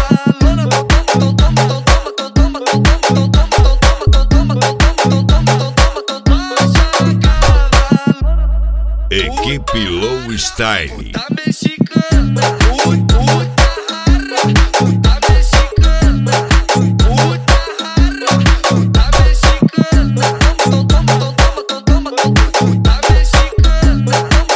Equipe Low Style. Tá mexicana, puta rara, puta mexicana, puta rara, puta mexicana, puta mexicana,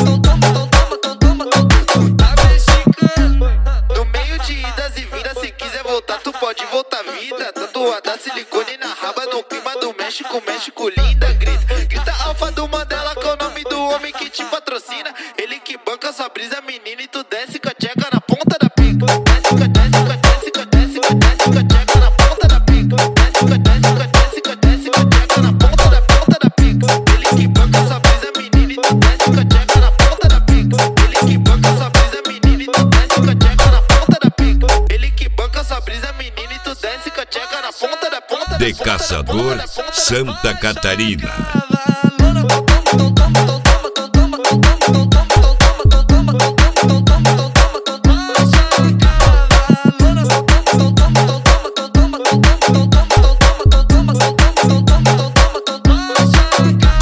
puta mexicana. No meio de idas e vindas, se quiser voltar, tu pode voltar vida. Tatuada silicone na raba, no clima do México, México linda, grita, grita alfa do Mandela, que é o nome do homem que te patrocina. Ele que banca sua brisa, menina, e tu desce com a tcheca na ponta da pica. Desce com a tcheca na ponta da pica. Desce com a tcheca na ponta da pica. Ele que banca sua brisa, menina, e tu desce com a tcheca na ponta da pica. Ele que banca sua brisa, menina, e tu desce com a tcheca na ponta da pica. Ele que banca sua brisa, menina, e tu desce com a tcheca na ponta da ponta. De Caçador, Santa Catarina.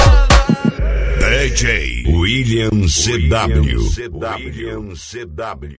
DJ William CW.